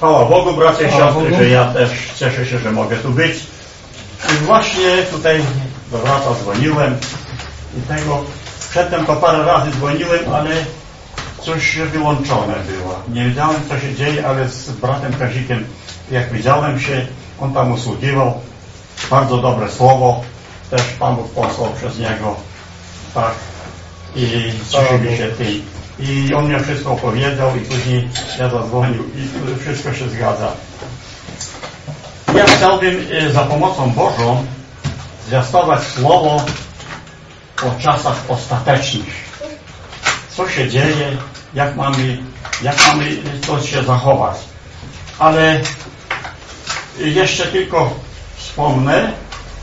Chwała Bogu, bracia i siostry, że ja też cieszę się, że mogę tu być. I właśnie tutaj do brata dzwoniłem i tego, przedtem to parę razy dzwoniłem, ale coś wyłączone było. Nie wiedziałem, co się dzieje, ale z bratem Kazikiem, jak widziałem się, on tam usługiwał. Bardzo dobre słowo, też Pan Bóg posłał przez niego. Tak. I cieszyli się tym. I on mi wszystko opowiedział i później ja zadzwonił i wszystko się zgadza. Ja chciałbym za pomocą Bożą zwiastować słowo o czasach ostatecznych. Co się dzieje, jak mamy to się zachować. Ale jeszcze tylko wspomnę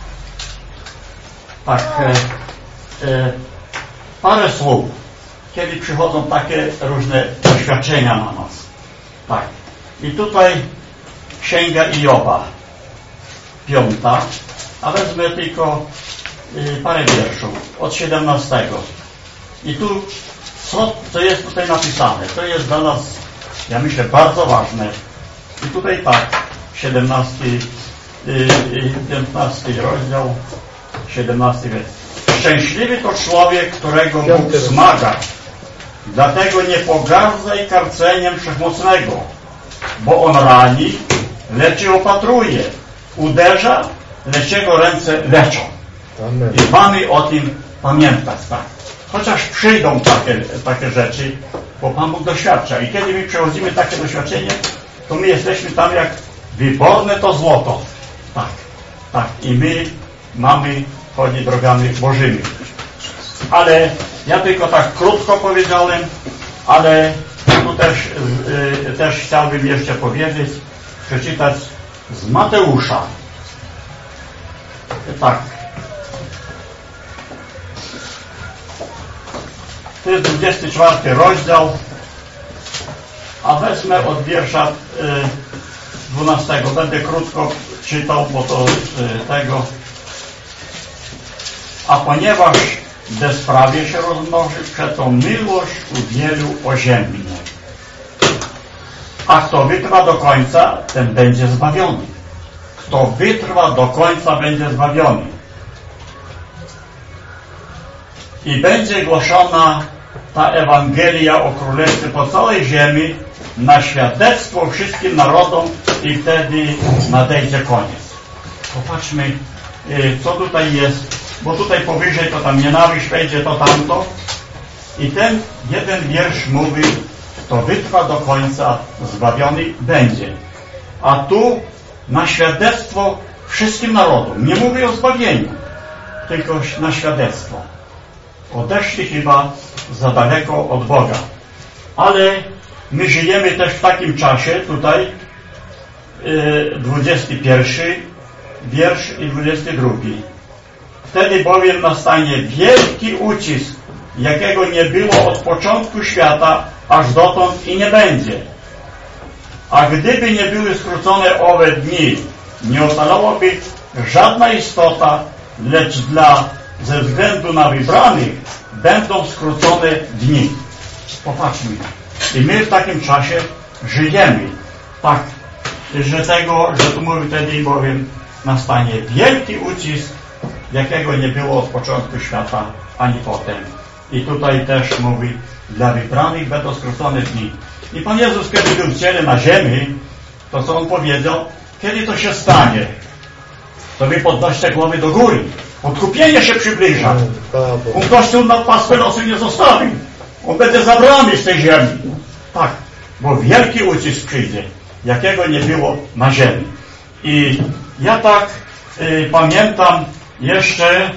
parę słów, kiedy przychodzą takie różne doświadczenia na nas. Tak. I tutaj Księga Ioba 5, a wezmę tylko parę wierszów od 17. I tu co jest tutaj napisane? To jest dla nas, ja myślę, bardzo ważne. I tutaj tak, 15 rozdział, 17 wiersz. Szczęśliwy to człowiek, którego Bóg wzmaga. Dlatego nie pogardzaj karceniem Wszechmocnego, bo On rani, lecz je opatruje. Uderza, lecz Jego ręce leczą. Amen. I mamy o tym pamiętać, tak. Chociaż przyjdą takie rzeczy, bo Pan Bóg doświadcza. I kiedy my przechodzimy takie doświadczenie, to my jesteśmy tam jak wyborne to złoto. Tak, tak. I my mamy chodzić drogami Bożymi. Ale ja tylko tak krótko powiedziałem, ale tu też chciałbym jeszcze powiedzieć, przeczytać z Mateusza. Tak. To jest 24 rozdział, a wezmę od wiersza 12. Będę krótko czytał, bo to tego. A ponieważ bezprawie się rozmnoży, przeto miłość u wielu oziębnie. A kto wytrwa do końca, ten będzie zbawiony. Kto wytrwa do końca, będzie zbawiony. I będzie głoszona ta Ewangelia o Królestwie po całej ziemi na świadectwo wszystkim narodom i wtedy nadejdzie koniec. Popatrzmy, co tutaj jest, bo tutaj powyżej to tam nienawiść wejdzie, to tamto. I ten jeden wiersz mówi, kto wytrwa do końca, zbawiony będzie. A tu na świadectwo wszystkim narodom. Nie mówi o zbawieniu, tylko na świadectwo. Odeszli chyba za daleko od Boga. Ale my żyjemy też w takim czasie, tutaj 21 wiersz i 22. Wtedy bowiem nastanie wielki ucisk, jakiego nie było od początku świata, aż dotąd i nie będzie. A gdyby nie były skrócone owe dni, nie ocalałaby żadna istota, lecz ze względu na wybranych będą skrócone dni. Popatrzmy. I my w takim czasie żyjemy. Tak, że tu mówi wtedy bowiem nastanie wielki ucisk, jakiego nie było od początku świata, ani potem. I tutaj też mówi, dla wybranych będą skrócone dni. I Pan Jezus, kiedy był w ciele na ziemi, to co On powiedział? Kiedy to się stanie? To wy podnoście głowy do góry. Odkupienie się przybliża. On Kościół na pastwę losu nie zostawił. On będzie zabrany z tej ziemi. Tak, bo wielki ucisk przyjdzie, jakiego nie było na ziemi. I ja tak pamiętam jeszcze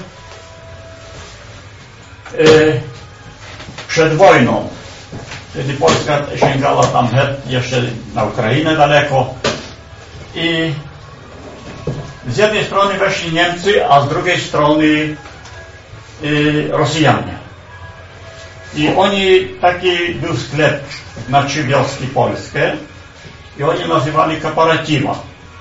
przed wojną, kiedy Polska sięgała tam jeszcze na Ukrainę daleko i z jednej strony weszli Niemcy, a z drugiej strony Rosjanie. I oni, taki był sklep na 3 wioski polskie i oni nazywali Kooperatywa.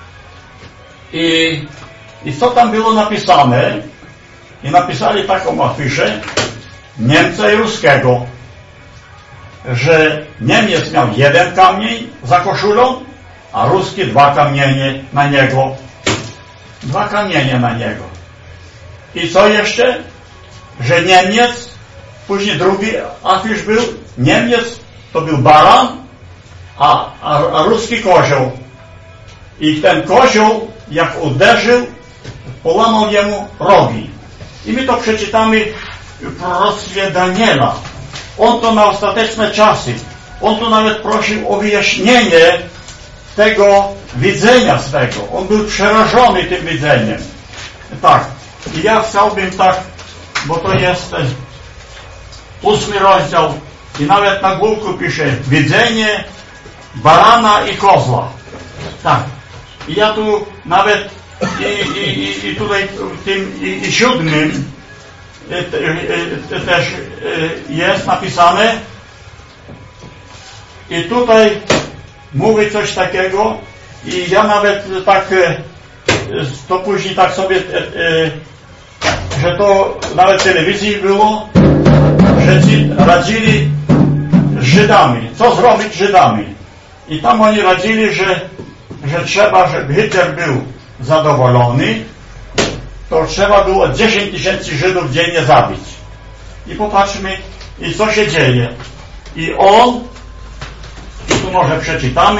I co tam było napisane? I napisali taką afiszę Niemca i Ruskiego, że Niemiec miał 1 kamień za koszulą, a ruski 2 kamienie na niego. 2 kamienie na niego. I co jeszcze? Że Niemiec, później drugi afisz był, Niemiec to był baran, a ruski kozioł. I ten kozioł, jak uderzył, połamał jemu rogi. I my to przeczytamy w proroctwie Daniela. On to na ostateczne czasy. On tu nawet prosił o wyjaśnienie tego widzenia swego. On był przerażony tym widzeniem. Tak. I ja chciałbym tak, bo to jest 8 rozdział i nawet na główku pisze widzenie barana i kozła. Tak. I ja tu nawet i tutaj w tym i 7 też jest napisane i tutaj mówi coś takiego i ja nawet tak to później tak sobie że to nawet w telewizji było, że ci radzili z Żydami, co zrobić z Żydami. I tam oni radzili, że trzeba, żeby Hitler był zadowolony, to trzeba było 10 000 Żydów dziennie zabić. I popatrzmy, i co się dzieje. I on, i tu może przeczytamy,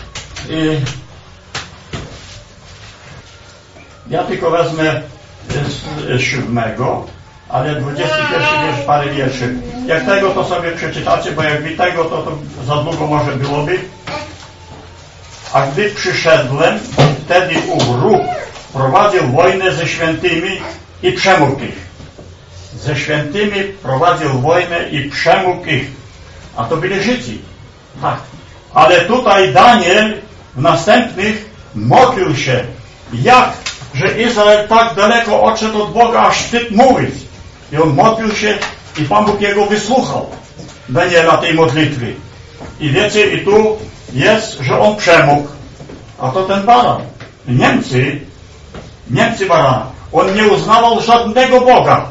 ja tylko wezmę z 7, ale 21 wiersz, parę wierszy. Jak tego to sobie przeczytacie, bo jak mi tego to za długo może byłoby. A gdy przyszedłem, wtedy ów Ruch prowadził wojnę ze świętymi i przemógł ich. Ze świętymi prowadził wojnę i przemógł ich. A to byli Żydzi. Tak. Ale tutaj Daniel w następnych modlił się. Jak? Że Izrael tak daleko odszedł od Boga, aż wstyd mówić. I on modlił się i Pan Bóg jego wysłuchał. Daniela tej modlitwy. I wiecie, i tu jest, że on przemógł. A to ten baran. Niemcy barana. On nie uznawał żadnego Boga.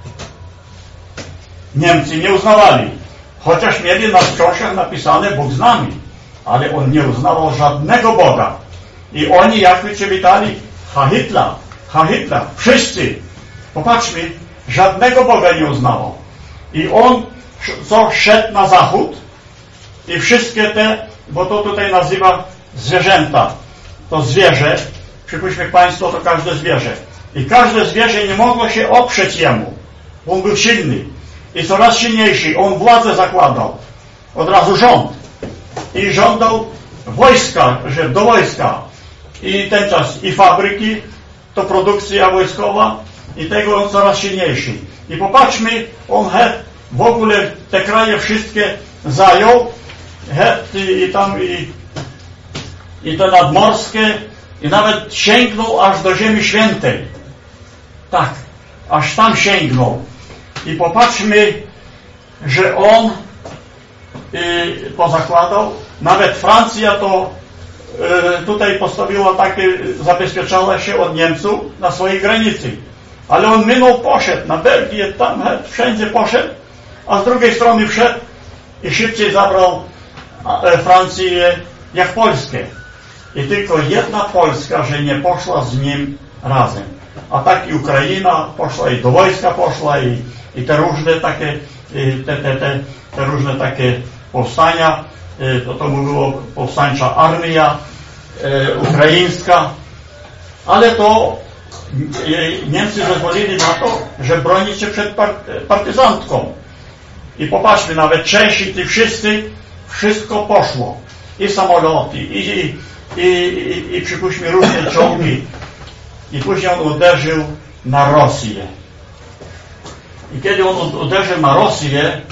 Niemcy nie uznawali. Chociaż mieli na książkach napisane Bóg z nami. Ale on nie uznawał żadnego Boga. I oni jak przywitali Hitler. Wszyscy. Popatrzmy, żadnego Boga nie uznawał. I on co szedł na zachód i wszystkie te, bo to tutaj nazywa zwierzęta. To zwierzę, przypuśćmy państwo, to każde zwierzę. I każde zwierzę nie mogło się oprzeć jemu. On był silny. I coraz silniejszy. On władzę zakładał. Od razu rząd. I żądał wojska, że do wojska. I ten czas i fabryki, to produkcja wojskowa i tego on coraz silniejszy. I popatrzmy, on w ogóle te kraje wszystkie zajął, i te nadmorskie, i nawet sięgnął aż do Ziemi Świętej. Tak, aż tam sięgnął. I popatrzmy, że on pozakładał, nawet Francja to tutaj postawiła takie, zabezpieczała się od Niemców na swojej granicy. Ale on poszedł na Belgię, tam wszędzie poszedł, a z drugiej strony wszedł i szybciej zabrał Francję jak Polskę. I tylko jedna Polska, że nie poszła z nim razem. A tak i Ukraina poszła, i do wojska poszła, i te różne takie, te różne takie powstania, to mówiło powstańcza armia ukraińska, ale to Niemcy zezwolili na to, że bronić się przed partyzantką. I popatrzmy, nawet Czesi, ci wszyscy, wszystko poszło. I samoloty, i przypuśćmy różne czołgi. I później on uderzył na Rosję. I kiedy on uderzył na Rosję,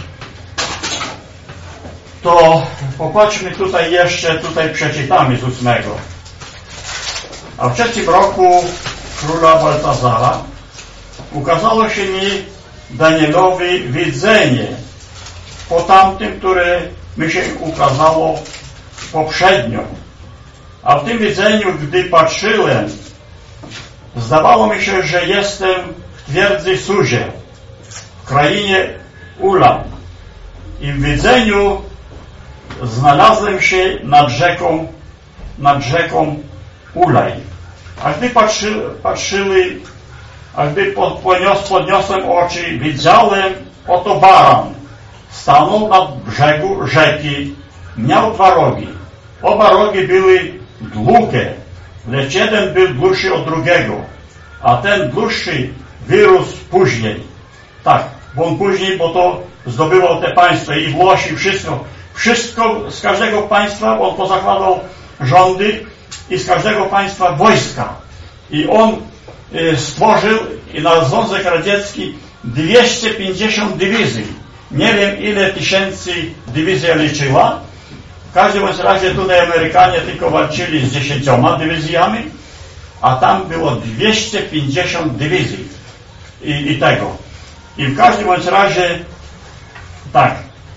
to popatrzmy tutaj jeszcze, tutaj przeczytamy z 8. A w 3. roku króla Baltazara ukazało się mi Danielowi widzenie po tamtym, które mi się ukazało poprzednio. A w tym widzeniu, gdy patrzyłem, zdawało mi się, że jestem w twierdzy Suzie, w krainie Ulam. I w widzeniu znalazłem się nad rzeką nad rzeką Ulaj. A gdy patrzyli, a gdy podniosłem oczy, widziałem, oto baran stanął na brzegu rzeki, miał 2 rogi. Oba rogi były długie, lecz jeden był dłuższy od drugiego, a ten dłuższy wyrósł później. Tak, bo on później, bo to zdobywał te państwa i Włosi, wszystko z każdego państwa on pozakładał rządy i z każdego państwa wojska. I on stworzył i na Związek Radziecki 250 dywizji. Nie wiem, ile tysięcy dywizja liczyła. W każdym razie tutaj Amerykanie tylko walczyli z 10 dywizjami, a tam było 250 dywizji i tego. I w każdym razie tak.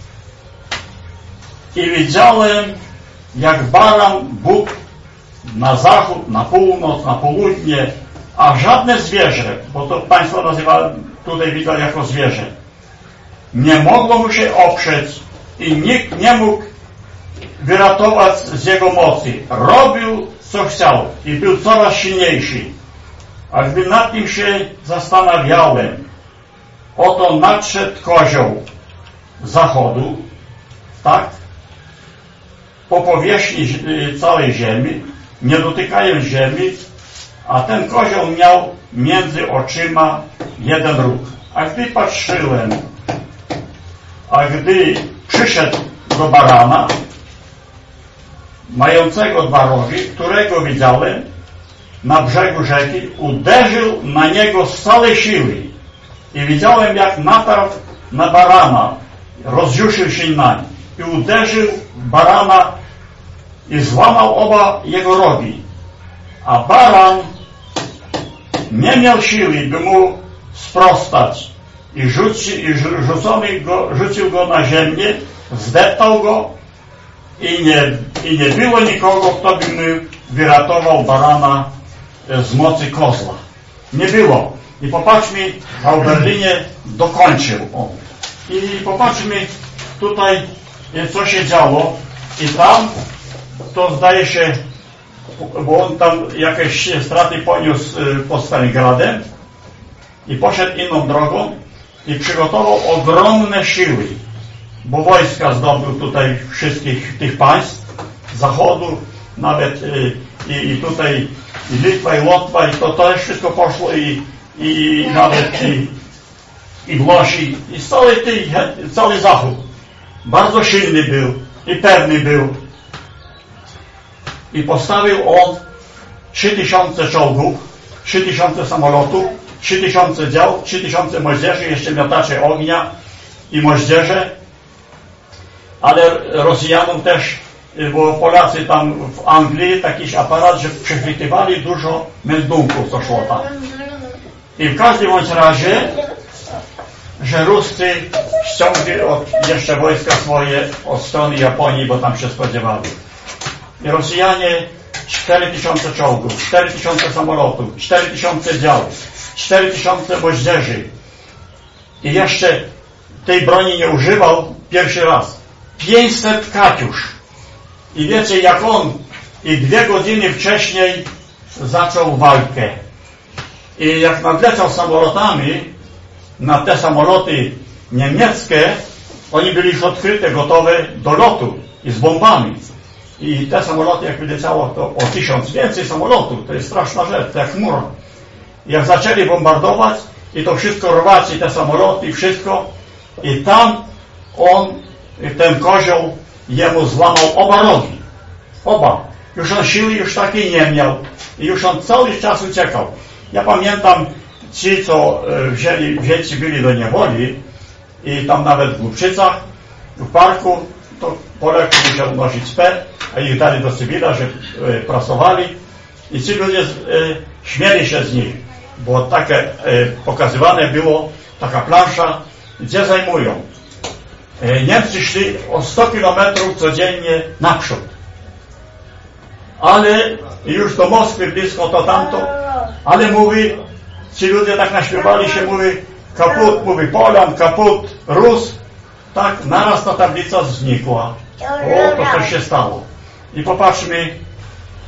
I widziałem, jak baran Bóg na zachód, na północ, na południe, a żadne zwierzę, bo to państwo nazywa tutaj widzę jako zwierzę, nie mogło mu się oprzeć i nikt nie mógł wyratować z jego mocy. Robił, co chciał i był coraz silniejszy. A gdy nad tym się zastanawiałem, oto nadszedł kozioł zachodu, tak, po powierzchni całej ziemi, nie dotykając ziemi, a ten kozioł miał między oczyma 1 róg. A gdy patrzyłem, a gdy przyszedł do barana, mającego 2 rogi, którego widziałem na brzegu rzeki, uderzył na niego z całej siły. I widziałem, jak natarł na barana, rozjuszył się nań i uderzył barana i złamał oba jego rogi. A baran nie miał siły, by mu sprostać i rzucił go na ziemię, zdeptał go i nie było nikogo, kto by mu wyratował barana z mocy kozła. Nie było. I popatrzmy, a w Berlinie dokończył on. I popatrzmy tutaj, co się działo. I tam, to zdaje się, bo on tam jakieś straty poniósł pod Stalingradem i poszedł inną drogą i przygotował ogromne siły, bo wojska zdobył tutaj wszystkich tych państw zachodu, nawet i tutaj i Litwa, i Łotwa, i to też wszystko poszło i nawet i Włosi, i cały zachód. Bardzo silny był i pewny był. I postawił on 3000 czołgów, 3000 samolotów, 3000 dział, 3000 moździerzy, jeszcze miotacze ognia i moździerze. Ale Rosjanom też, bo Polacy tam w Anglii taki aparat, że przechwytywali dużo meldunków, co szło tam. I w każdym bądź razie, że Ruscy ściągli jeszcze wojska swoje od strony Japonii, bo tam się spodziewali. I Rosjanie 4000 czołgów, 4000 samolotów, 4000 dział, 4000 moździerzy. I jeszcze tej broni nie używał pierwszy raz. 500 katiusz. I wiecie, jak on i 2 godziny wcześniej zaczął walkę. I jak nadleciał samolotami na te samoloty niemieckie, oni byli już odkryte, gotowe do lotu i z bombami. I te samoloty, jak wyleciało, to o 1000 więcej samolotów. To jest straszna rzecz, to jak chmura. I jak zaczęli bombardować i to wszystko rwać, i te samoloty, i wszystko, i tam on, ten kozioł, jemu złamał oba rogi. Oba. Już on siły już takiej nie miał. I już on cały czas uciekał. Ja pamiętam ci, co wzięci byli do niewoli i tam nawet w Głubczycach, w parku, to Polek musiał nosić P, a ich dali do cywila, że pracowali i ci ludzie śmieli się z nich, bo takie pokazywane było, taka plansza, gdzie zajmują. Niemcy szli o 100 kilometrów codziennie naprzód. Ale już do Moskwy blisko to tamto, ale mówi, ci ludzie tak naśpiewali się, mówi kaput, mówi Polan, kaput, Rus, tak, naraz ta tablica znikła. O, to coś się stało. I popatrzmy,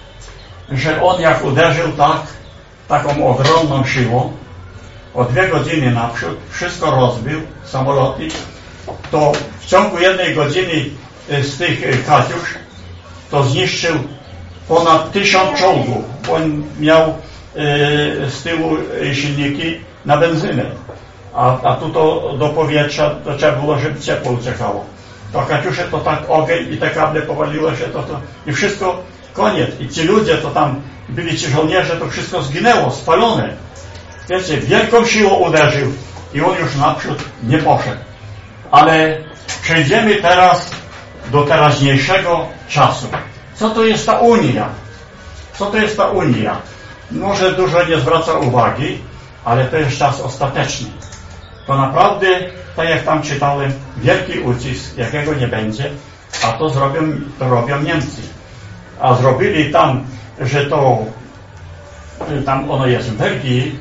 że on jak uderzył taką ogromną siłą, o 2 godziny naprzód, wszystko rozbił, samoloty, to w ciągu 1 godziny z tych Katiusz to zniszczył ponad 1000 czołgów. On miał z tyłu silniki na benzynę, a tu to do powietrza to trzeba było, żeby ciepło uciekało. To Katiusze to tak ogień i te kable powaliło się, to i wszystko koniec. I ci ludzie, to tam byli ci żołnierze, to wszystko zginęło, spalone. Wiecie, wielką siłą uderzył i on już naprzód nie poszedł. Ale przejdziemy teraz do teraźniejszego czasu. Co to jest ta Unia? Co to jest ta Unia? Może dużo nie zwraca uwagi, ale to jest czas ostateczny. To naprawdę, tak jak tam czytałem, wielki ucisk, jakiego nie będzie, a to robią Niemcy. A zrobili tam, że to tam ono jest w Belgii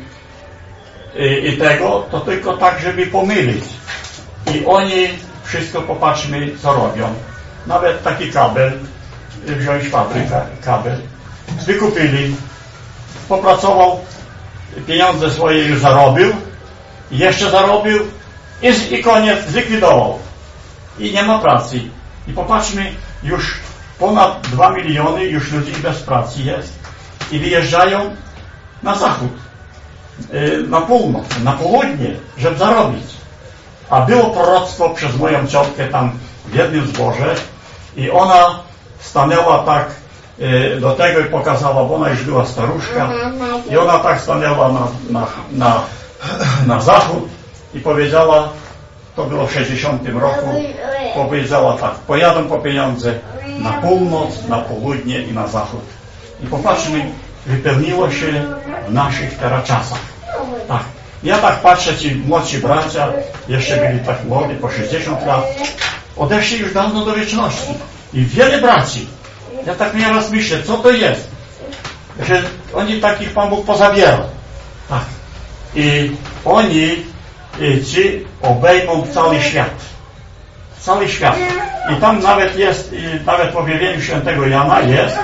i tego, to tylko tak, żeby pomylić. I oni wszystko, popatrzmy, co robią. Nawet taki kabel, wziąć fabrykę, kabel, wykupili, popracował, pieniądze swoje już zarobił, jeszcze zarobił i koniec, zlikwidował. I nie ma pracy. I popatrzmy, już ponad 2 miliony już ludzi bez pracy jest i wyjeżdżają na zachód, na północ, na południe, żeby zarobić. A było proroctwo przez moją ciotkę tam w jednym zborze i ona stanęła tak do tego i pokazała, bo ona już była staruszka i ona tak stanęła na zachód i powiedziała, to było w 60 roku, powiedziała tak, pojadą po pieniądze na północ, na południe i na zachód. I popatrzmy, wypełniło się w naszych teraz czasach. Tak. Ja tak patrzę, ci młodsi bracia, jeszcze byli tak młodzi, po 60 lat, odeszli już dawno do wieczności. I wiele braci. Ja tak nieraz myślę, co to jest? Że oni takich Pan Bóg pozabiera. Tak. I oni ci obejmą cały świat. Cały świat. I tam nawet jest, nawet w objawieniu świętego Jana jest,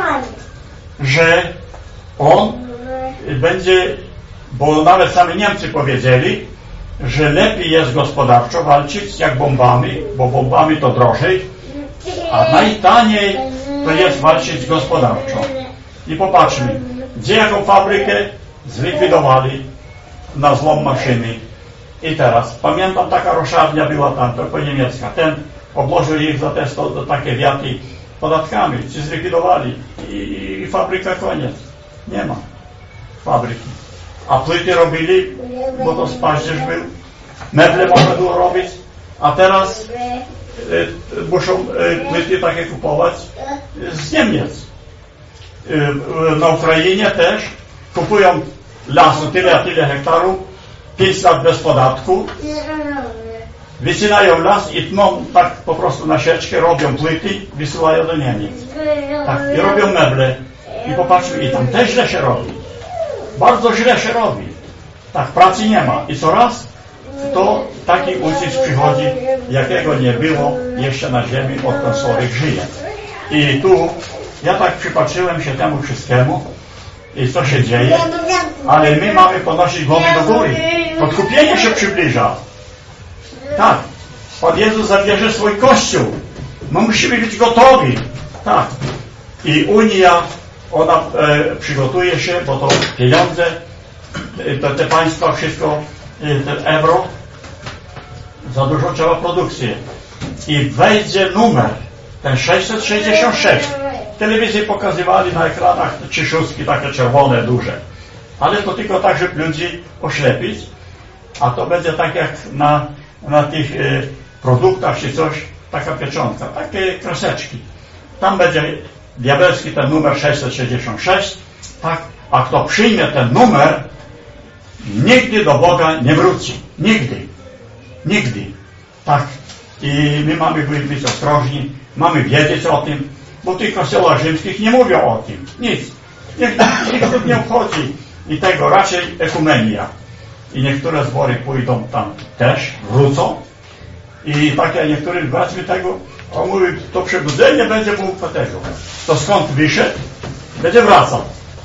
że on będzie, bo nawet sami Niemcy powiedzieli, że lepiej jest gospodarczo walczyć jak bombami, bo bombami to drożej, a najtaniej to jest walczyć gospodarczo. I popatrzmy, gdzie jaką fabrykę zlikwidowali na złom maszyny. I teraz, pamiętam, taka roszarnia była tam, to po niemiecka. Ten obłożył ich za te takie wiaty podatkami, ci zlikwidowali i fabryka koniec. Nie ma fabryki. A płyty robili, bo to paździerz był, meble można było robić, a teraz muszą płyty takie kupować z Niemiec. Na Ukrainie też kupują lasu tyle a tyle hektarów, 5 lat bez podatku, wycinają las i tną tak po prostu na sieczkę, robią płyty, wysyłają do Niemiec. Tak, i robią meble. I popatrzmy, i tam też źle się robi. Bardzo źle się robi. Tak, pracy nie ma. I coraz to taki ucisk przychodzi, jakiego nie było jeszcze na ziemi, odkąd człowiek żyje. I tu ja tak przypatrzyłem się temu wszystkiemu i co się dzieje, ale my mamy podnosić głowy do góry. Odkupienie się przybliża. Tak. Pan Jezus zabierze swój Kościół. My musimy być gotowi. Tak. I Unia, ona przygotuje się, bo to pieniądze, te państwa, wszystko, ten euro, za dużo trzeba produkcji. I wejdzie numer, ten 666. W telewizji pokazywali na ekranach 3 szóstki, takie czerwone, duże. Ale to tylko tak, żeby ludzi oślepić. A to będzie tak jak na tych produktach czy coś, taka pieczątka, takie kreseczki. Tam będzie diabelski ten numer 666, tak, a kto przyjmie ten numer, nigdy do Boga nie wróci. Nigdy. Nigdy. Tak. I my mamy być ostrożni, mamy wiedzieć o tym, bo w tych kościołach rzymskich nie mówią o tym. Nic. Nikt nie obchodzi. I tego raczej ekumenia. I niektóre zbory pójdą tam też, wrócą. I tak jak niektórym braćmi tego, on mówi, to przebudzenie będzie Bóg tego. To skąd wyszedł, będzie wracał.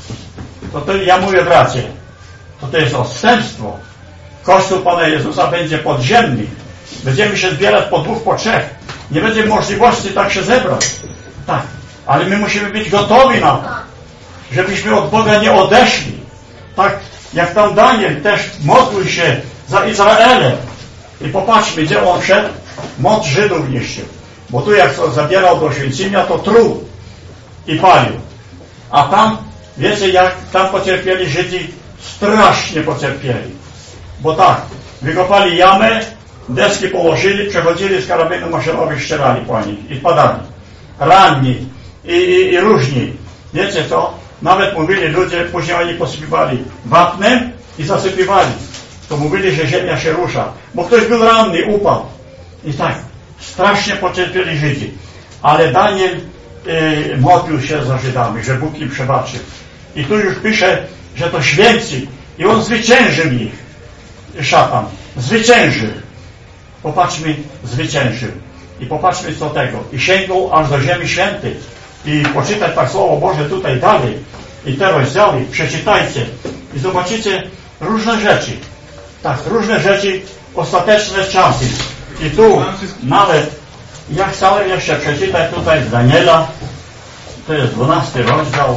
to ja mówię, bracie, to jest odstępstwo. Kościół Pana Jezusa będzie podziemny. Będziemy się zbierać po 2, po 3. Nie będzie możliwości tak się zebrać. Tak, ale my musimy być gotowi na to, żebyśmy od Boga nie odeszli. Tak, jak tam Daniel też modlił się za Izraelem. I popatrzmy, gdzie on szedł. Moc Żydów niszczył. Bo tu jak zabierał do święcimia, to truł i palił. A tam, wiecie, jak tam pocierpieli Żydzi, strasznie pocierpieli. Bo tak, wykopali jamę, deski położyli, przechodzili z karabinu maszynowych, ścierali po nich i padali. Ranni i różni. Wiecie co? Nawet mówili ludzie, później oni posypywali wapnem i zasypywali. To mówili, że ziemia się rusza. Bo ktoś był ranny, upadł. I tak, strasznie pocierpieli Żydzi. Ale Daniel modlił się za Żydami, że Bóg im przebaczył. I tu już pisze, że to święci. I on zwyciężył ich. Szatan. Zwyciężył. Popatrzmy, zwyciężył. I popatrzmy co tego. I sięgnął aż do ziemi świętej. I poczytać tak Słowo Boże tutaj dalej. I te rozdziały przeczytajcie. I zobaczycie różne rzeczy. Tak, różne rzeczy, ostateczne czasy. I tu nawet, ja chciałem jeszcze przeczytać tutaj z Daniela. To jest 12 rozdział.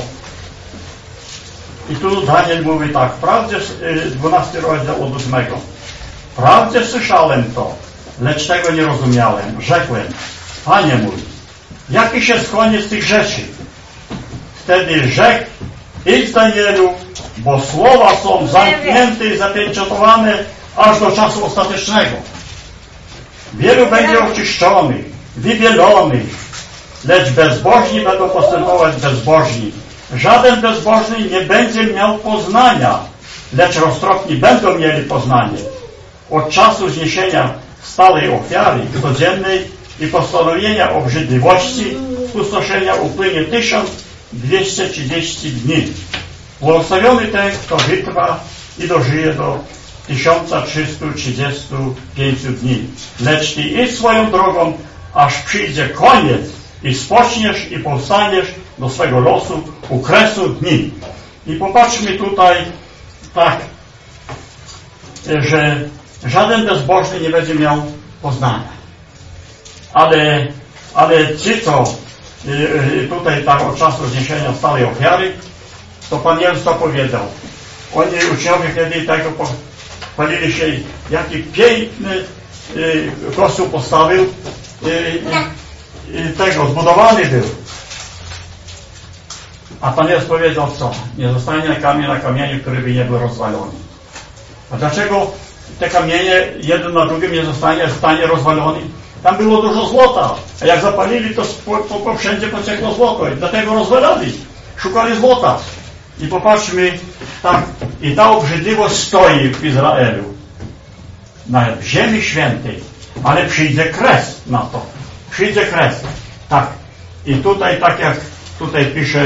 I tu Daniel mówi tak, wprawdzie 12 rozdział od 8. Wprawdzie słyszałem to, lecz tego nie rozumiałem. Rzekłem, Panie mój, jaki jest koniec tych rzeczy? Wtedy rzekł, idź Danielu, bo słowa są zamknięte i zapieczętowane aż do czasu ostatecznego. Wielu będzie oczyszczonych, wybielonych, lecz bezbożni będą postępować bezbożni. Żaden bezbożny nie będzie miał poznania, lecz roztropni będą mieli poznanie. Od czasu zniesienia stałej ofiary codziennej i postanowienia obrzydliwości spustoszenia upłynie 1230 dni. Błogosławiony ten, kto wytrwa i dożyje do 1335 dni. Lecz ty idź swoją drogą, aż przyjdzie koniec i spoczniesz i powstaniesz do swego losu u kresu dni. I popatrzmy tutaj tak, że żaden bezbożny nie będzie miał poznania. Ale ci, co tutaj tak od czasu zniesienia stałej ofiary, to Pan Jezus to powiedział. Oni uczniowie wtedy tego chwalili się, jaki piękny kościół postawił tego zbudowany był. A Pan Jezus powiedział co? Nie zostanie kamień na kamieniu, który by nie był rozwalony. A dlaczego te kamienie jeden na drugim nie zostanie rozwalony? Tam było dużo złota, a jak zapalili, to wszędzie pociekło złoto i dlatego rozwalali. Szukali złota. I popatrzmy, tak, i ta obrzydliwość stoi w Izraelu, na ziemi świętej, ale przyjdzie kres na to. Przyjdzie kres. Tak. I tutaj, tak jak tutaj pisze,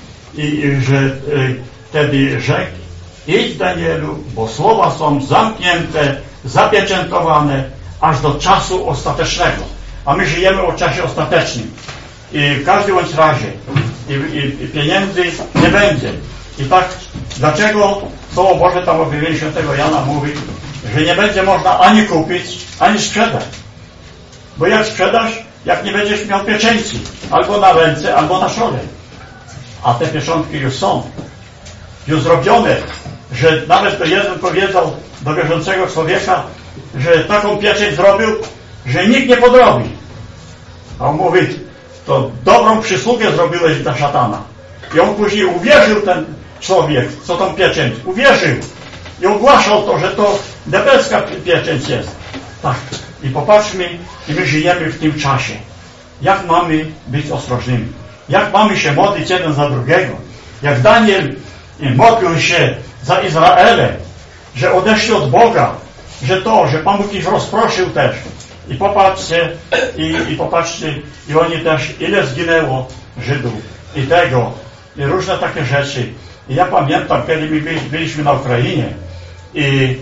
że wtedy rzekł, idź Danielu, bo słowa są zamknięte, zapieczętowane, aż do czasu ostatecznego. A my żyjemy o czasie ostatecznym. I w każdym bądź razie i pieniędzy nie będzie. I tak, dlaczego Słowo Boże tam w objawieniu świętego Jana mówi, że nie będzie można ani kupić, ani sprzedać. Bo jak sprzedasz, jak nie będziesz miał pieczęci, albo na ręce, albo na czole. A te pieczątki już są. Już zrobione, że nawet to jeden powiedział do wierzącego człowieka, że taką pieczęć zrobił, że nikt nie podrobi. A on mówi, to dobrą przysługę zrobiłeś dla szatana. I on później uwierzył, ten człowiek, co tą pieczęć. Uwierzył. I ogłaszał to, że to diabelska pieczęć jest. Tak. I popatrzmy, i my żyjemy w tym czasie. Jak mamy być ostrożnymi? Jak mamy się modlić jeden za drugiego? Jak Daniel modlił się za Izraelem, że odeszli od Boga, że Pan Bóg ich rozproszył też. I popatrzcie, i popatrzcie, i oni też, ile zginęło Żydów i tego, i różne takie rzeczy. I ja pamiętam, kiedy my byliśmy na Ukrainie i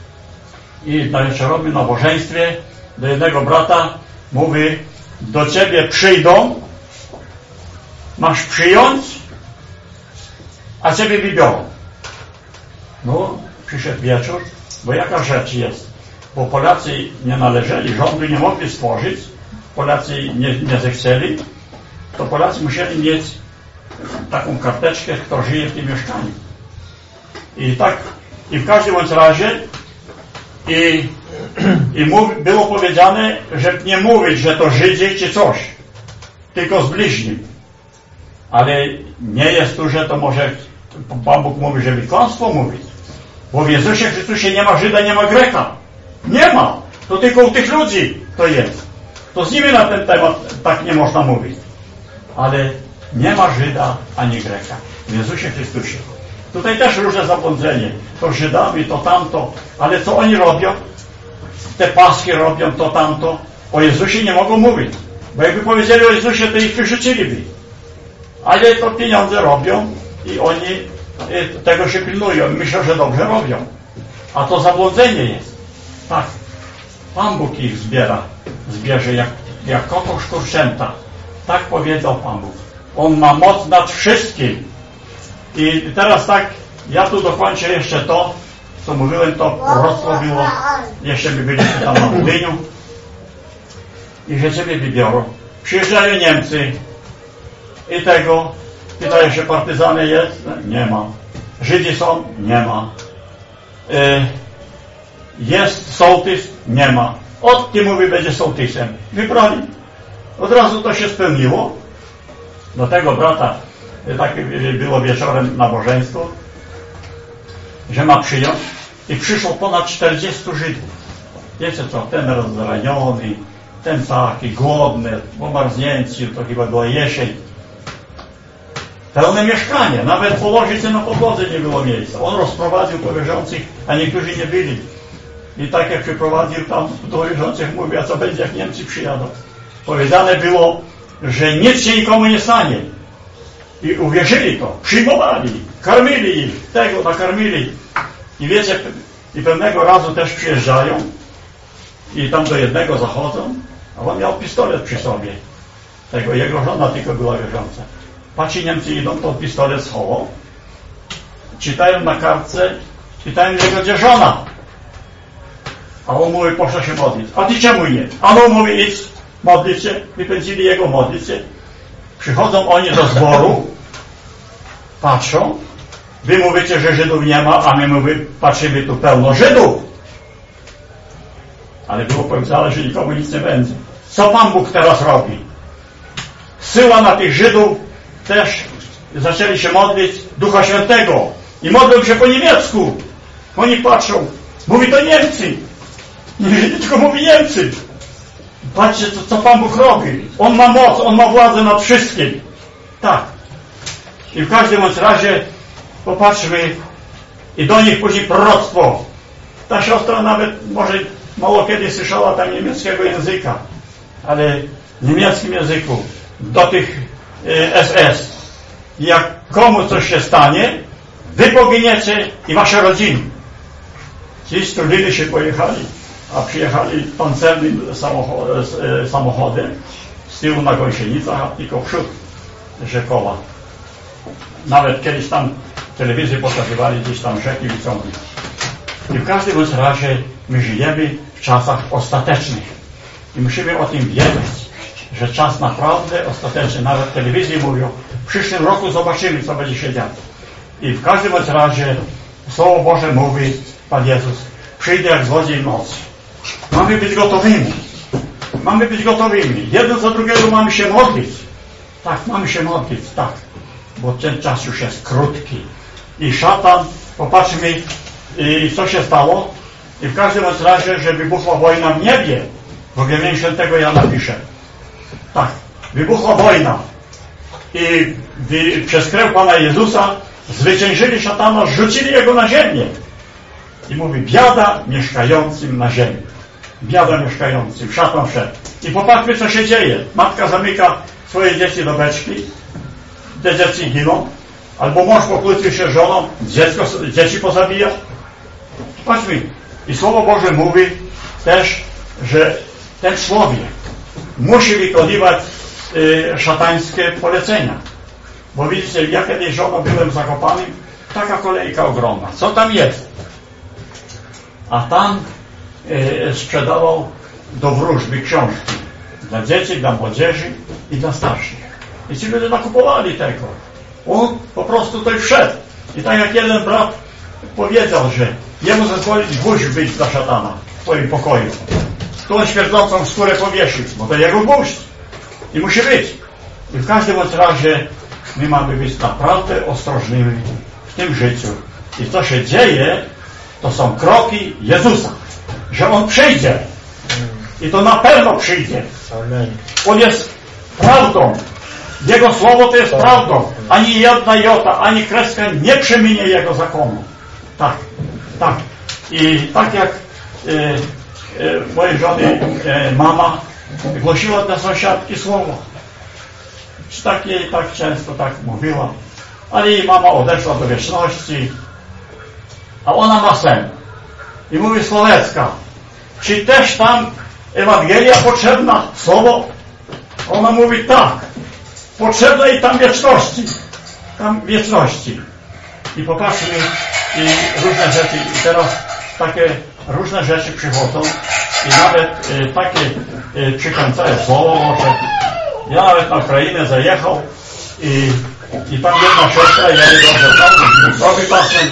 na wieczorowym nabożeństwie do jednego brata mówi, do ciebie przyjdą, masz przyjąć, a ciebie wybiorą. No, przyszedł wieczór, bo jaka rzecz jest? Bo Polacy nie należeli, rządu nie mogli stworzyć, Polacy nie zechcieli, to Polacy musieli mieć taką karteczkę, kto żyje w tym mieszkaniu. I w każdym bądź razie było powiedziane, żeby nie mówić, że to Żydzi czy coś, tylko z bliźnim. Ale nie jest tu, że to może Pan Bóg mówi, żeby kłamstwo mówić. Bo w Jezusie Chrystusie nie ma Żyda, nie ma Greka. Nie ma. To tylko u tych ludzi to jest. To z nimi na ten temat tak nie można mówić. Ale nie ma Żyda ani Greka w Jezusie Chrystusie. Tutaj też różne zabłądzenie. To Żydami, to tamto. Ale co oni robią? Te paski robią, to tamto. O Jezusie nie mogą mówić. Bo jakby powiedzieli o Jezusie, to ich wyrzuciliby. Ale to pieniądze robią i oni tego się pilnują. Myślą, że dobrze robią. A to zabłądzenie jest. Tak. Pan Bóg ich zbierze jak koko szkurczęta. Tak powiedział Pan Bóg. On ma moc nad wszystkim. I teraz tak, ja tu dokończę jeszcze to, co mówiłem, to proroctwo było. Jeszcze by byliśmy tam na Budyniu. I że Ciebie wybiorą. Przyjeżdżają Niemcy. I tego. Pytają się, partyzany jest? Nie ma. Żydzi są? Nie ma. Jest sołtys? Nie ma. Od kim mówi, będzie sołtysem? Wybrali. Od razu to się spełniło. Do tego brata, tak było wieczorem nabożeństwo, że ma przyjąć i przyszło ponad 40 Żydów. Wiecie co, ten rozraniony, ten taki głodny, pomarznięci, to chyba była jesień. Pełne mieszkanie, nawet położyć się na podłodze nie było miejsca. On rozprowadził po wierzących, a niektórzy nie byli. I tak jak przyprowadził tam do wierzących, mówi, a co będzie, jak Niemcy przyjadą? Powiedziane było, że nic się nikomu nie stanie. I uwierzyli to, przyjmowali, karmili ich, tego nakarmili. I wiecie, i pewnego razu też przyjeżdżają i tam do jednego zachodzą, a on miał pistolet przy sobie. Tego, jego żona tylko była wierząca. Patrzcie, Niemcy idą, to pistolet schował, czytają na kartce, pytają jego, gdzie żona? A on mówi, poszła się modlić. A ty czemu nie? A on mówi, idź, modlić się. Wypędzili jego modlić się. Przychodzą oni do zboru, patrzą, wy mówicie, że Żydów nie ma, a my patrzymy, tu pełno Żydów. Ale było powiedziane, że nikomu nic nie będzie. Co Pan Bóg teraz robi? Zsyła na tych Żydów, też zaczęli się modlić Ducha Świętego. I modlą się po niemiecku. Oni patrzą, mówi to Niemcy. Nie tylko mówi Niemcy. Patrzcie, co Pan Bóg robi. On ma moc, On ma władzę nad wszystkim. Tak. I w każdym razie popatrzmy i do nich później proroctwo. Ta siostra nawet może mało kiedy słyszała tam niemieckiego języka, ale w niemieckim języku do tych SS. Jak komu coś się stanie, wy poginiecie i wasze rodziny. Ci studili się pojechali, a przyjechali pancernym samochodem z tyłu na gąsienicach, a tylko przód rzekoła. Nawet kiedyś tam telewizję pokazywali, gdzieś tam rzeki wyciągli. I w każdym razie my żyjemy w czasach ostatecznych. I musimy o tym wiedzieć, że czas naprawdę ostateczny. Nawet w telewizji mówią, w przyszłym roku zobaczymy, co będzie się działo. I w każdym razie Słowo Boże mówi, Pan Jezus, przyjdzie jak złodziej w nocy. Mamy być gotowymi. Mamy być gotowymi. Jeden za drugiego mamy się modlić. Tak, mamy się modlić, tak. Bo ten czas już jest krótki. I szatan, popatrzmy, co się stało. I w każdym razie, że wybuchła wojna w niebie. W objawieniu Świętego Jana pisze. Tak, wybuchła wojna. I przez krew Pana Jezusa zwyciężyli szatana, zrzucili jego na ziemię. I mówi, biada mieszkającym na ziemi. Biada mieszkającym. Szatan wszedł. I popatrzmy, co się dzieje. Matka zamyka swoje dzieci do beczki. Te dzieci giną. Albo mąż pokłócił się z żoną. Dzieci pozabija. Patrzmy. I Słowo Boże mówi też, że ten człowiek musi wykonywać szatańskie polecenia. Bo widzicie, ja kiedyś żoną byłem zakopanym, taka kolejka ogromna. Co tam jest? A tam sprzedawał do wróżby książki dla dzieci, dla młodzieży i dla starszych. I ci ludzie nakupowali tego. On po prostu tutaj wszedł. I tak jak jeden brat powiedział, że jemu zezwolić gwóźdź być dla szatana w swoim pokoju. Tu on śmierdzącą skórę powiesił, bo to jego gwóźdź. I musi być. I w każdym razie my mamy być naprawdę ostrożnymi w tym życiu. I co się dzieje, to są kroki Jezusa. Że On przyjdzie. I to na pewno przyjdzie. Amen. On jest prawdą. Jego słowo to jest prawdą. Ani jedna jota, ani kreska nie przeminie Jego zakonu. Tak, tak. I tak jak mojej żony mama głosiła dla sąsiadki słowo. Tak jej tak często tak mówiła. Ale jej mama odeszła do wieczności. A ona ma sen. I mówi: Słowecka, czy też tam Ewangelia potrzebna? Słowo? Ona mówi: tak. Potrzebna i tam wieczności. Tam wieczności. I popatrzmy, i różne rzeczy. I teraz takie różne rzeczy przychodzą. I nawet takie przykręcają słowo może. Ja nawet na Ukrainę zajechał i tam jedna siostra, ja nie dobrze tam, robi pasem.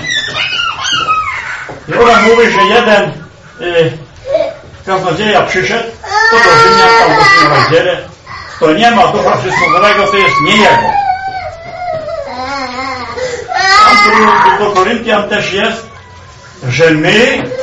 I ona mówi, że jeden kaznodzieja przyszedł, to do Rzymian, tam w 8 rozdziale, to nie ma Ducha Chrystusowego, to jest nie Jego. Tam do Koryntian też jest, że my,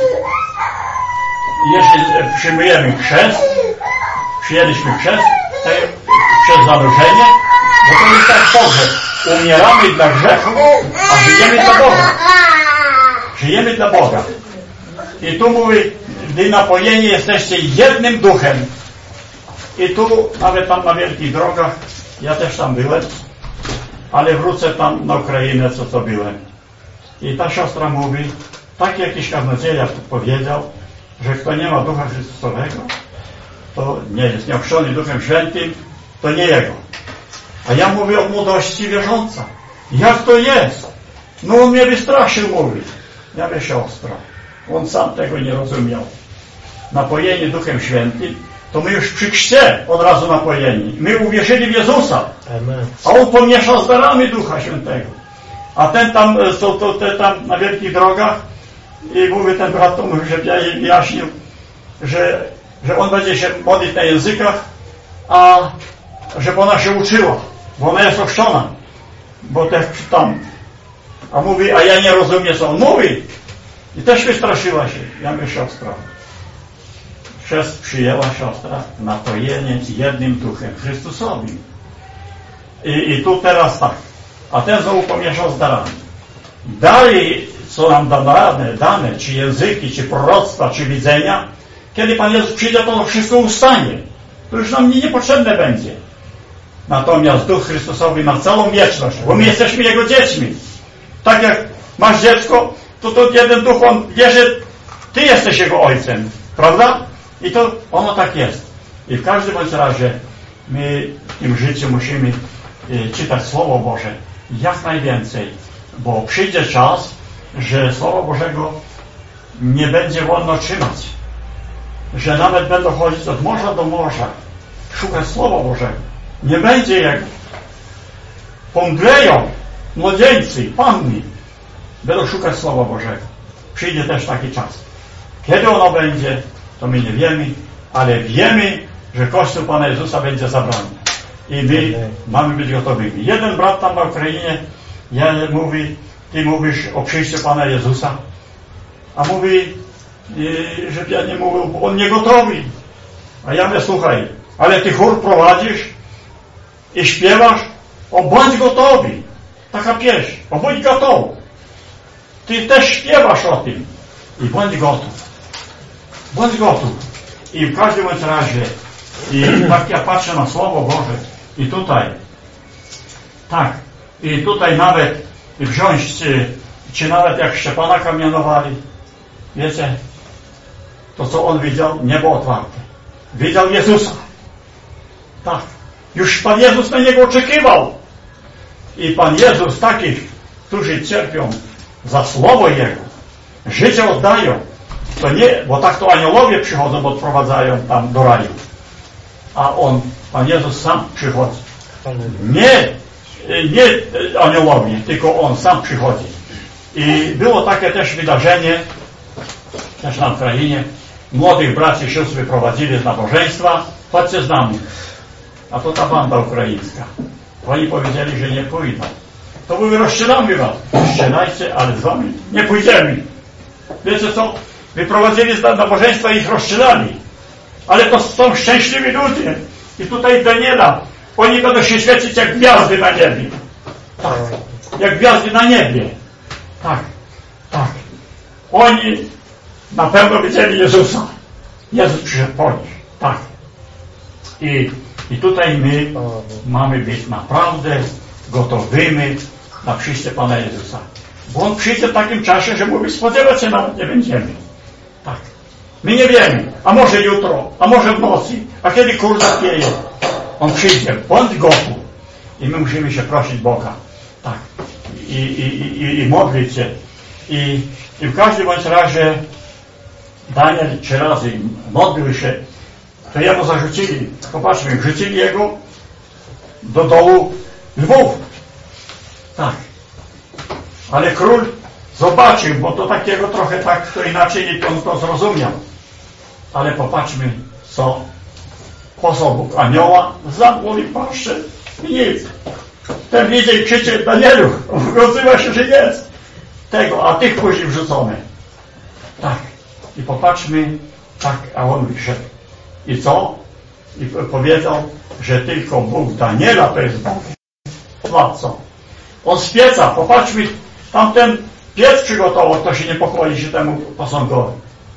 jeśli przyjmujemy chrzest, przyjęliśmy chrzest, przez zanurzenie, bo to jest tak pogrzeb. Umieramy dla grzechu, a żyjemy dla Boga. Żyjemy dla Boga. I tu mówi, gdy napojeni jesteście jednym duchem. I tu, nawet tam na wielkich drogach, ja też tam byłem, ale wrócę tam na Ukrainę, co byłem. I ta siostra mówi, tak jakiś kaznodzieja powiedział, że kto nie ma Ducha Chrystusowego, to nie jest nieochrzczony Duchem Świętym, to nie Jego. A ja mówię o młodości wierząca. Jak to jest? No on mnie wystraszył, mówi. Ja mówię: siostra, on sam tego nie rozumiał. Napojenie Duchem Świętym, to my już przy chrzcie od razu napojeni. My uwierzyli w Jezusa. Amen. A on pomiesza z darami Ducha Świętego. A ten tam, tam na wielkich drogach, i mówi ten brat, to mówi, że ja jej wyjaśnił, że on będzie się modlić na językach, a żeby ona się uczyła, bo ona jest ochrzczona. Bo też tam. A mówi: a ja nie rozumiem, co on mówi. I też wystraszyła się. Ja mówię: siostra, chrzest przyjęła siostra, napojenie jednym Duchem Chrystusowym. I tu teraz tak. A ten znowu pomieszał z darami. Dalej, co nam dane, czy języki, czy proroctwa, czy widzenia, kiedy Pan Jezus przyjdzie, to wszystko ustanie. To już nam niepotrzebne będzie. Natomiast Duch Chrystusowy ma całą wieczność, bo my jesteśmy Jego dziećmi. Tak jak masz dziecko, to jeden duch, on wie, że Ty jesteś Jego ojcem. Prawda? I to ono tak jest. I w każdym bądź razie my w tym życiu musimy czytać Słowo Boże jak najwięcej, bo przyjdzie czas, że Słowa Bożego nie będzie wolno trzymać. Że nawet będą chodzić od morza do morza, szukać Słowa Bożego. Nie będzie jak pomdleją młodzieńcy, panny, będą szukać Słowa Bożego. Przyjdzie też taki czas. Kiedy ono będzie, to my nie wiemy, ale wiemy, że Kościół Pana Jezusa będzie zabrany. I my mamy być gotowymi. Jeden brat tam na Ukrainie mówi: ty mówisz o przyjściu Pana Jezusa, a mówi, że ja nie mówię, bo on nie gotowy. A ja mówię: słuchaj, ale ty chór prowadzisz i śpiewasz, o bądź gotowy. Taka pieśń, o bądź gotowy. Ty też śpiewasz o tym i bądź gotów. Bądź gotów. I w każdym razie, i tak ja patrzę na Słowo Boże i tutaj, tak, i tutaj nawet wziąć, czy nawet jak Szczepana kamienowali, wiecie, to co on widział, niebo otwarte. Widział Jezusa. Tak. Już Pan Jezus na niego oczekiwał. I Pan Jezus takich, którzy cierpią za słowo Jego, życie oddają, to nie, bo tak to aniołowie przychodzą, bo odprowadzają tam do raju. A Pan Jezus sam przychodzi. Nie aniołowie, tylko On sam przychodzi. I było takie też wydarzenie, też na Ukrainie, młodych braci i sióstr wyprowadzili z nabożeństwa, chodźcie z nami. A to ta banda ukraińska. Oni powiedzieli, że nie pójdą. To mówię, rozstrzelamy was. Rozstrzelajcie, ale z wami nie pójdziemy. Wiecie co? Wyprowadzili z nabożeństwa i ich rozstrzelali. Ale to są szczęśliwi ludzie. I tutaj Daniela, oni będą się świecić jak gwiazdy na niebie. Tak. Jak gwiazdy na niebie. Tak. Tak. Oni na pewno widzieli Jezusa. Jezus przyszedł po nich. Tak. I tutaj my mamy być naprawdę gotowymi na przyjście Pana Jezusa. Bo On przyjdzie w takim czasie, że mówi, spodziewać się nawet nie będziemy. Tak. My nie wiemy. A może jutro, a może w nocy, a kiedy kur zapieje. On przyjdzie. Bądź gotów. I my musimy się prosić Boga. Tak. I modlić się. I w każdym bądź razie Daniel 3 razy modlił się, to jemu zarzucili, popatrzmy, wrzucili jego do dołu lwów. Tak. Ale król zobaczył, bo to takiego trochę tak, to inaczej on to zrozumiał. Ale popatrzmy, co posłał Bóg anioła, zamknął i paszczę i nic. Ten idzie i krzyczy, Danielu, odzywa się, że jest. Tego, a tych później wrzucone. Tak. I popatrzmy, tak, a on wyszedł. I co? I powiedział, że tylko Bóg Daniela to jest Bóg. Władcą. On z pieca, popatrzmy, tamten piec przygotował, to się nie pochwali się temu posągowi.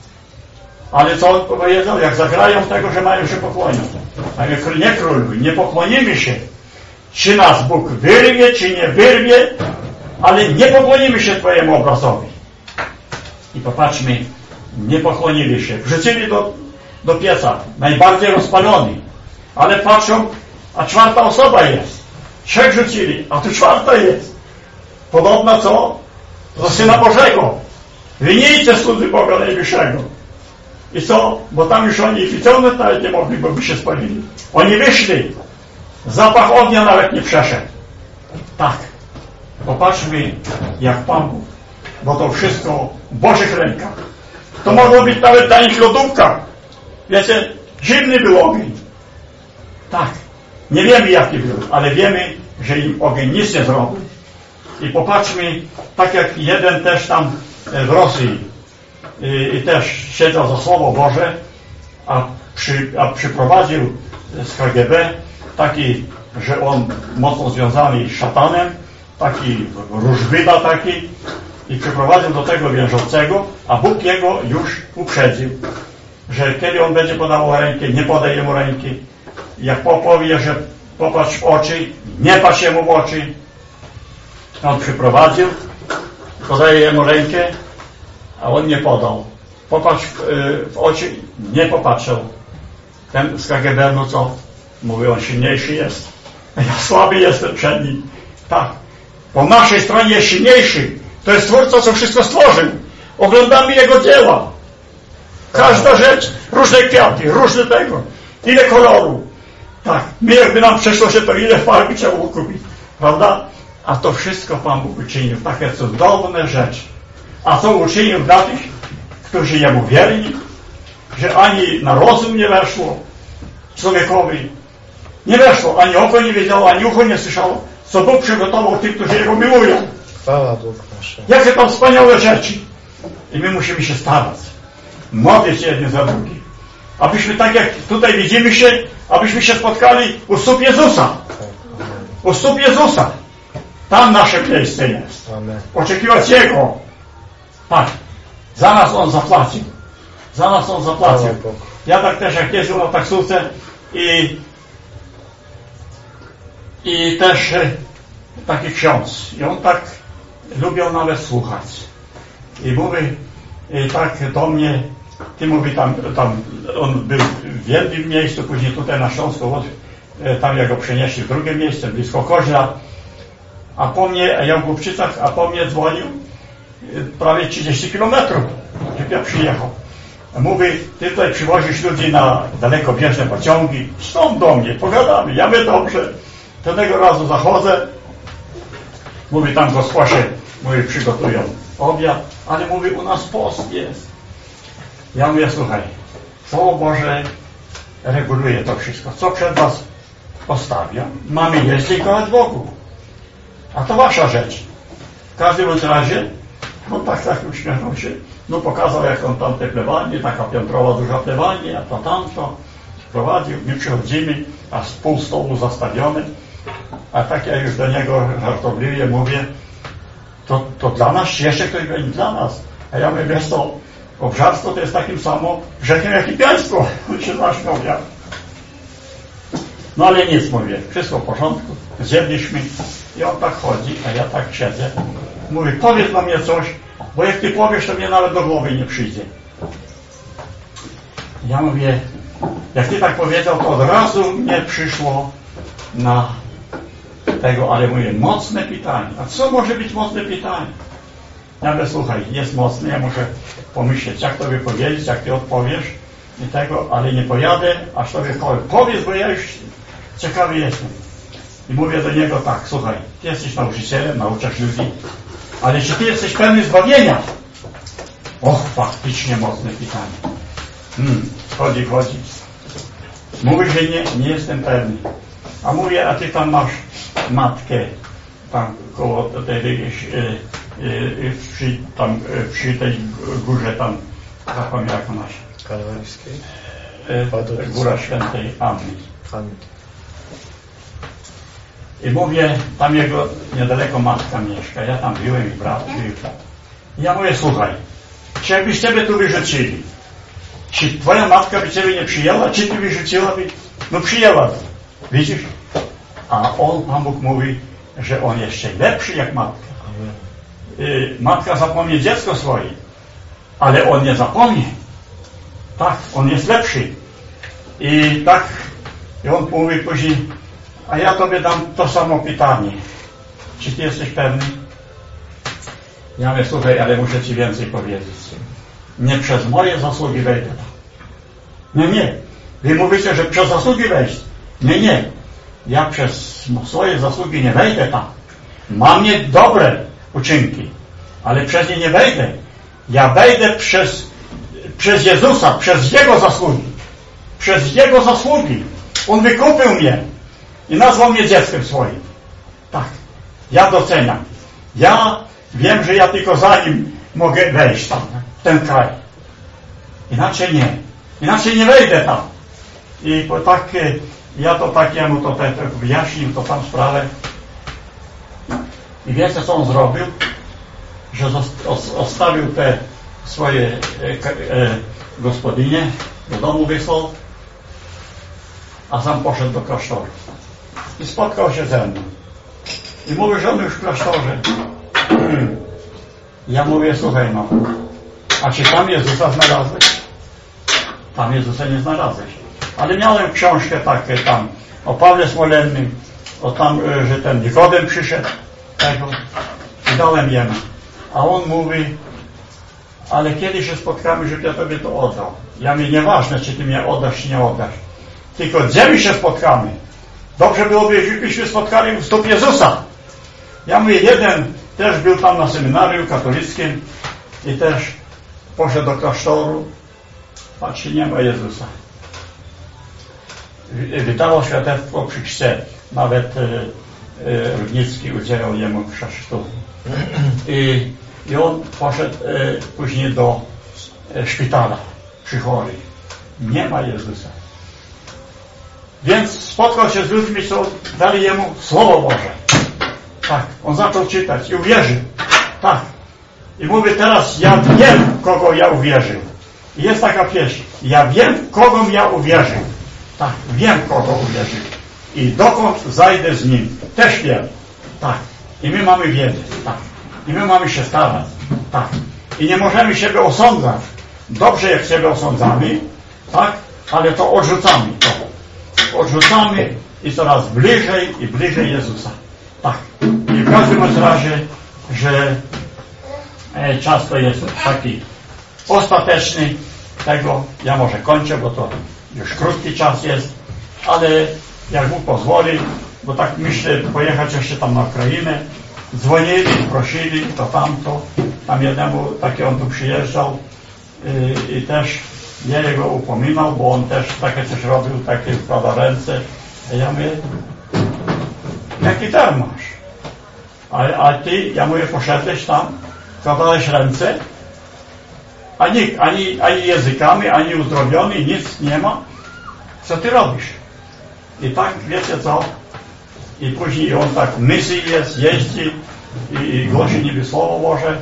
Ale co on powiedział? Jak zagrają tego, że mają się pokłonić. A nie króluj, nie pokłonimy się. Czy nas Bóg wyrwie, czy nie wyrwie, ale nie pokłonimy się Twojemu obrazowi. I popatrzmy, nie pokłonili się. Wrzucili do pieca, najbardziej rozpalony. Ale patrzą, a 4. osoba jest. 3 rzucili, a tu 4. jest. Podobna co? Do Syna Bożego. Wyjmijcie słudzy Boga Najwyższego. I co? Bo tam już oni wyciągnąć nawet nie mogli, bo by się spalili. Oni wyszli. Zapach ognia nawet nie przeszedł. Tak. Popatrzmy, jak Pan Bóg. Bo to wszystko w Bożych rękach. To mogło być nawet dla nich lodówka. Wiecie, zimny był ogień. Tak. Nie wiemy, jaki był, ale wiemy, że im ogień nic nie zrobił. I popatrzmy, tak jak jeden też tam w Rosji i też siedział za Słowo Boże, a przyprowadził z KGB taki, że on mocno związany z szatanem, taki różwyda taki, i przyprowadził do tego wierzącego, a Bóg jego już uprzedził, że kiedy on będzie podawał rękę, nie podaje mu ręki. Jak powie, że popatrz w oczy, nie patrz jemu w oczy. On przyprowadził, podaje jemu rękę, a on nie podał. Popatrz w oczy, nie popatrzył. Ten z KGB, no co? Mówi, on silniejszy jest. Ja słaby jestem przed nim. Tak. Po naszej stronie jest silniejszy. To jest Twórca, co wszystko stworzył. Oglądamy Jego dzieła. Każda rzecz, różne kwiaty, różne tego. Ile koloru. Tak. My jakby nam przeszło się, to ile farby trzeba było kupić. Prawda? A to wszystko Pan Bóg uczynił. Takie cudowne rzeczy. A co uczynił dla tych, którzy Jemu wierni? Że ani na rozum nie weszło człowiekowi. Nie weszło. Ani oko nie wiedziało, ani ucho nie słyszało. Co Bóg przygotował tych, którzy Jego miłują. Chwała Bóg nasze. Jakie tam wspaniałe rzeczy. I my musimy się starać. Modlić się jednym za drugim. Abyśmy tak jak tutaj widzimy się, abyśmy się spotkali u stóp Jezusa. U stóp Jezusa. Tam nasze miejsce jest. Amen. Oczekiwać Jego. Tak. Za nas On zapłacił. Za nas On zapłacił. Ja tak też jak jeździł na taksówce i też taki ksiądz. I on tak lubił nawet słuchać. I mówi tak do mnie, ty mówi tam on był w jednym miejscu, później tutaj na Śląsku, tam jak go przenieśli w drugie miejsce, blisko Koźla, a po mnie, ja w Głubczycach, a po mnie dzwonił prawie 30 kilometrów, żeby ja przyjechał. Mówi, ty tutaj przywozisz ludzi na dalekobieżne pociągi, stąd do mnie, pogadamy, ja mówię, dobrze. Pewnego razu zachodzę, mówi, tam gosposie, mówi, przygotują obiad, ale mówi, u nas post jest. Ja mówię, słuchaj, Słowo Boże reguluje to wszystko, co przed was postawia, mamy jeść i kochać Bogu. A to wasza rzecz. W każdym razie, on tak uśmiechnął się, no pokazał, jak on tam te plebanie, taka piętrowa duża plebania, a to tamto prowadził, my przychodzimy, a z pół stołu zastawiony, a tak ja już do niego żartobliwie mówię, to dla nas, czy jeszcze ktoś będzie dla nas? A ja mówię, wiesz to, obżarstwo to jest takim samo grzechem, jak i pijaństwo. On się zaśmiał, ja. No ale nic, mówię, wszystko w porządku, zjedliśmy i on tak chodzi, a ja tak siedzę. Mówi, powiedz na mnie coś, bo jak ty powiesz, to mnie nawet do głowy nie przyjdzie. Ja mówię, jak ty tak powiedział, to od razu mnie przyszło na tego, ale mówię, mocne pytanie. A co może być mocne pytanie? Ja mówię, słuchaj, jest mocne, ja muszę pomyśleć, jak tobie powiedzieć, jak ty odpowiesz i tego, ale nie pojadę, aż tobie powiem. Powiedz, bo ja już ciekawy jestem. I mówię do niego tak, słuchaj, ty jesteś nauczycielem, nauczasz ludzi, ale czy ty jesteś pełny zbawienia? Och, faktycznie mocne pytanie. Chodzi. Mówi, że nie jestem pewny. A mówię, a ty tam masz matkę, tam koło tej, przy tej górze tam, zapomniałem jak ona się. Kalwaryjskiej? Góra Świętej Anny. I mówię, tam jego niedaleko matka mieszka, ja tam byłem i brat żył. I ja mówię, słuchaj, czy jakbyś ciebie tu wyrzucili, czy twoja matka by ciebie nie przyjęła, czy ty wyrzuciłaby? No przyjęłaby. Widzisz? A on, Pan Bóg mówi, że on jeszcze lepszy jak matka. Matka zapomnie dziecko swoje, ale on nie zapomni. Tak, on jest lepszy. I tak, i on mówi później, a ja tobie dam to samo pytanie. Czy ty jesteś pewny? Ja mówię, słuchaj, ale muszę ci więcej powiedzieć. Nie przez moje zasługi wejdę tam. Nie. Wy mówicie, że przez zasługi wejść. Nie. Ja przez swoje zasługi nie wejdę tam. Mam dobre uczynki, ale przez nie wejdę. Ja wejdę przez Jezusa, przez Jego zasługi. Przez Jego zasługi. On wykupił mnie i nazwał mnie dzieckiem swoim. Tak. Ja doceniam. Ja wiem, że ja tylko za Nim mogę wejść tam, w ten kraj. Inaczej nie wejdę tam. I bo tak, ja to tak jemu to wyjaśnił, to tam sprawę. I wiecie, co on zrobił? Że odstawił te swoje gospodynie, do domu wysłał, a sam poszedł do klasztoru. I spotkał się ze mną. I mówi, że on już w klasztorze. Ja mówię, słuchaj, no, a czy tam Jezusa znalazłeś? Tam Jezusa nie znalazłeś. Ale miałem książkę takie tam o Pawle Smolennym, o tam, że ten Nikodem przyszedł, tego, i dałem jemu. A on mówi, ale kiedy się spotkamy, żeby ja tobie to oddał? Ja mówię, nieważne, czy ty mnie oddasz, czy nie oddasz. Tylko gdzie my się spotkamy? Dobrze byłoby, żebyśmy spotkali u stóp Jezusa. Ja mówię, jeden też był tam na seminarium katolickim i też poszedł do klasztoru. Patrzy, nie ma Jezusa. Wydawał świadectwo przy chrzcie. Nawet Rudnicki udzielał jemu chrztu. I on poszedł później do szpitala przy chorych. Nie ma Jezusa. Więc spotkał się z ludźmi, co dali jemu Słowo Boże. Tak, on zaczął czytać i uwierzył. Tak. I mówi, teraz ja wiem, w kogo ja uwierzył. I jest taka pieśń. Ja wiem, w kogo ja uwierzył. Tak, wiem, w kogo uwierzył. I dokąd zajdę z nim. Też wiem. Tak. I my mamy wiedzieć. Tak. I my mamy się starać. Tak. I nie możemy siebie osądzać. Dobrze, jak siebie osądzamy. Tak. Ale to odrzucamy. Odrzucamy i coraz bliżej i bliżej Jezusa. Tak. I w każdym razie, że czas to jest taki ostateczny tego. Ja może kończę, bo to już krótki czas jest, ale jak Bóg pozwoli, bo tak myślę pojechać jeszcze tam na Ukrainę. Dzwonili, prosili, to tamto. Tam jednemu, taki on tu przyjeżdżał i też ja jego upominał, bo on też takie coś robił, takie wkłada ręce. A ja mówię, jaki dar masz? A ty, ja mówię, poszedłeś tam, wkładałeś ręce, a nikt, ani językami, ani uzdrowiony, nic nie ma. Co ty robisz? I tak, wiecie co? I później on tak w misji jest, jeździ i głosi niby Słowo Boże.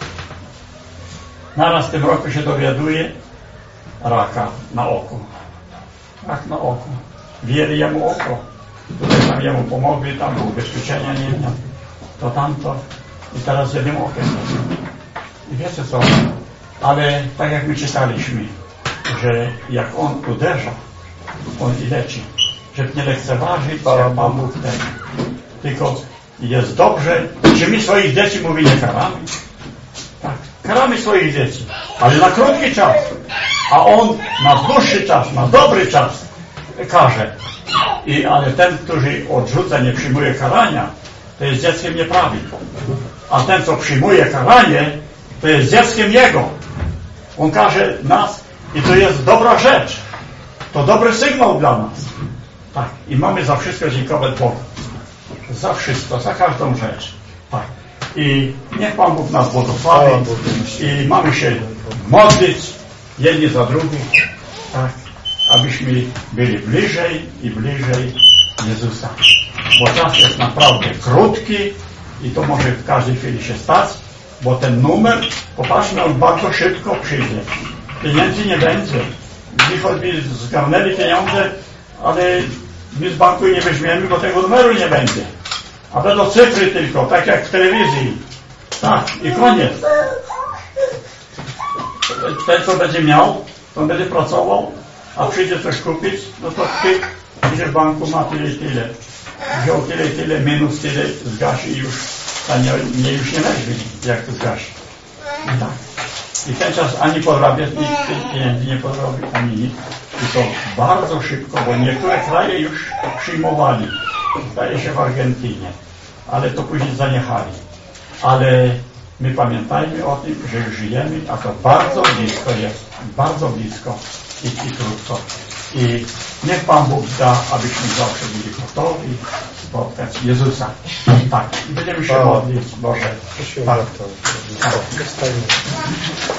Naraz w tym roku się dowiaduje raka na oku. Rak na oku. Wieli jemu oko. Tutaj tam jemu pomogli, tam było ubezpieczenia, nie wiem, to tamto. I teraz jednym okiem. I wiecie co? Ale tak jak my czytaliśmy, że jak on uderza, on i leci. Żeby nie lekceważyć, jak Pan Bóg ten. Tylko jest dobrze, czy my swoich dzieci mówi nie karamy. Tak, karamy swoich dzieci, ale na krótki czas. A on na dłuższy czas, na dobry czas karze. Ale ten, który odrzuca, nie przyjmuje karania, to jest dzieckiem nieprawym. A ten, co przyjmuje karanie, to jest dzieckiem jego. On karze nas i to jest dobra rzecz. To dobry sygnał dla nas. Tak. I mamy za wszystko dziękować Bogu. Za wszystko, za każdą rzecz. Tak. I niech Pan Bóg nas błogosławi. I mamy się modlić jedni za drugich. Tak. Abyśmy byli bliżej i bliżej Jezusa. Bo czas jest naprawdę krótki i to może w każdej chwili się stać, bo ten numer, popatrzmy, on bardzo szybko przyjdzie. Pieniędzy nie będzie. My zgarnęli pieniądze, ale my z banku nie weźmiemy, bo tego numeru nie będzie. A będą cyfry tylko, tak jak w telewizji. Tak, i koniec. Ten, co będzie miał, to będzie pracował, a przyjdzie coś kupić, no to ty idzie w banku, ma tyle i tyle. Wziął tyle i tyle, minus tyle, zgasi i już już nie weźmie, jak to zgasi. I tak. I ten czas ani podrabiać, nikt tych pieniędzy nie podrobi, ani nic. I to bardzo szybko, bo niektóre kraje już przyjmowali. Zdaje się w Argentynie. Ale to później zaniechali. Ale my pamiętajmy o tym, że już żyjemy, a to bardzo blisko jest. Bardzo blisko i krótko. I niech Pan Bóg da, abyśmy zawsze byli gotowi spotkać Jezusa. Tak. I będziemy się modlić, Boże. Tak.